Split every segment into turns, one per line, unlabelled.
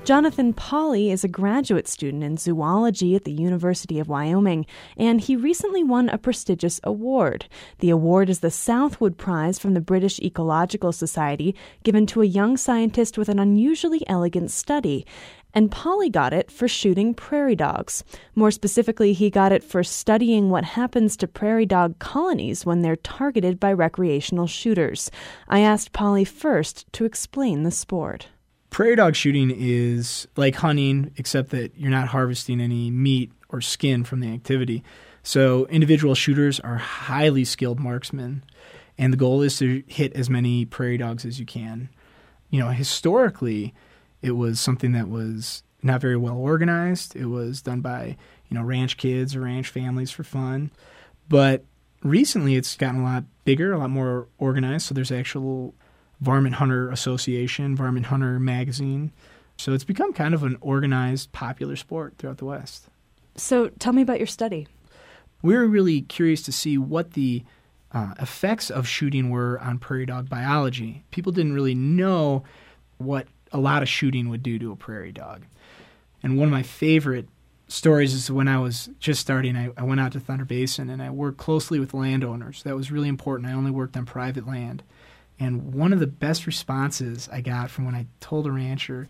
Jonathan Pauly is a graduate student in zoology at the University of Wyoming, and he recently won a prestigious award. The award is the Southwood Prize from the British Ecological Society, given to a young scientist with an unusually elegant study. And Pauly got it for shooting prairie dogs. More specifically, he got it for studying what happens to prairie dog colonies when they're targeted by recreational shooters. I asked Pauly first to explain the sport.
Prairie dog shooting is like hunting, except that you're not harvesting any meat or skin from the activity. So individual shooters are highly skilled marksmen, and the goal is to hit as many prairie dogs as you can. Historically, it was something that was not very well organized. It was done by, ranch kids or ranch families for fun. But recently it's gotten a lot bigger, a lot more organized. So there's actual Varmint Hunter Association, Varmint Hunter Magazine. So it's become kind of an organized, popular sport throughout the West.
So tell me about your study.
We were really curious to see what the effects of shooting were on prairie dog biology. People didn't really know what a lot of shooting would do to a prairie dog. And one of my favorite stories is when I was just starting, I went out to Thunder Basin and I worked closely with landowners. That was really important. I only worked on private land. And one of the best responses I got from when I told a rancher,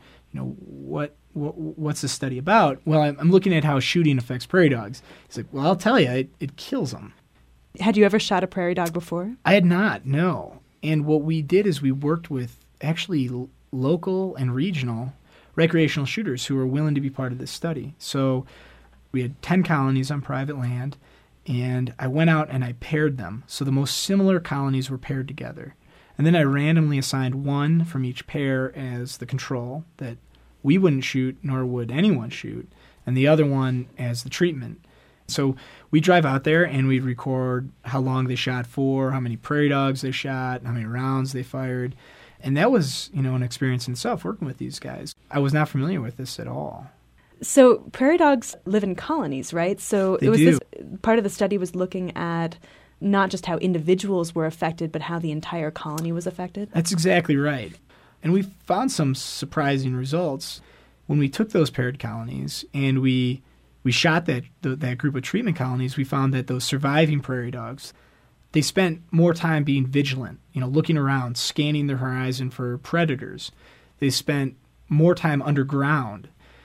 what's the study about? Well, I'm looking at how shooting affects prairie dogs. He's like, well, I'll tell you, it kills them.
Had you ever shot a prairie dog before?
I had not, no. And what we did is we worked with actually local and regional recreational shooters who were willing to be part of this study. So we had 10 colonies on private land, and I went out and I paired them. So the most similar colonies were paired together. And then I randomly assigned one from each pair as the control that we wouldn't shoot, nor would anyone shoot, and the other one as the treatment. So we drive out there and we'd record how long they shot for, how many prairie dogs they shot, how many rounds they fired. And that was, an experience in itself working with these guys. I was not familiar with this at all.
So prairie dogs live in colonies, right? So
they do.
Part of the study was looking at not just how individuals were affected, but how the entire colony was affected?
That's exactly right. And we found some surprising results when we took those paired colonies and we shot that group of treatment colonies. We found that those surviving prairie dogs, they spent more time being vigilant, looking around, scanning their horizon for predators. They spent more time underground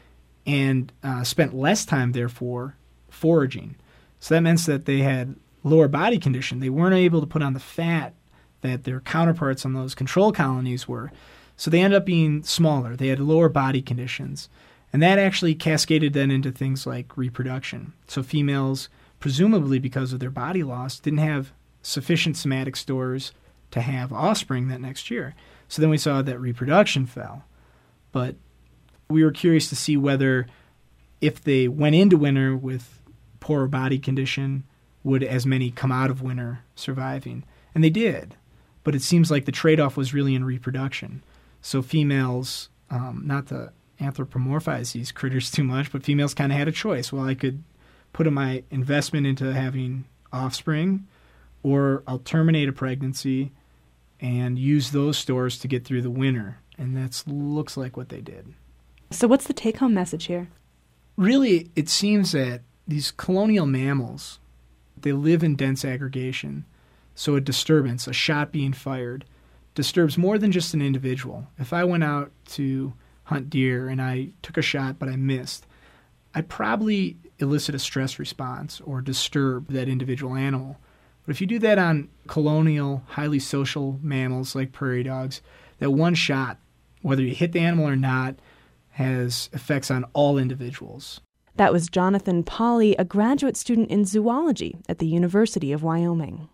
and spent less time, therefore, foraging. So that meant that they had lower body condition. They weren't able to put on the fat that their counterparts on those control colonies were. So they ended up being smaller. They had lower body conditions. And that actually cascaded then into things like reproduction. So females, presumably because of their body loss, didn't have sufficient somatic stores to have offspring that next year. So then we saw that reproduction fell. But we were curious to see whether if they went into winter with poorer body condition, would as many come out of winter surviving? And they did. But it seems like the trade-off was really in reproduction. So females, not to anthropomorphize these critters too much, but females kind of had a choice. Well, I could put my investment into having offspring, or I'll terminate a pregnancy and use those stores to get through the winter. And that looks like what they did.
So what's the take-home message here?
Really, it seems that these colonial mammals, they live in dense aggregation. So a disturbance, a shot being fired, disturbs more than just an individual. If I went out to hunt deer and I took a shot but I missed, I'd probably elicit a stress response or disturb that individual animal. But if you do that on colonial, highly social mammals like prairie dogs, that one shot, whether you hit the animal or not, has effects on all individuals.
That was Jonathan Pauly, a graduate student in zoology at the University of Wyoming.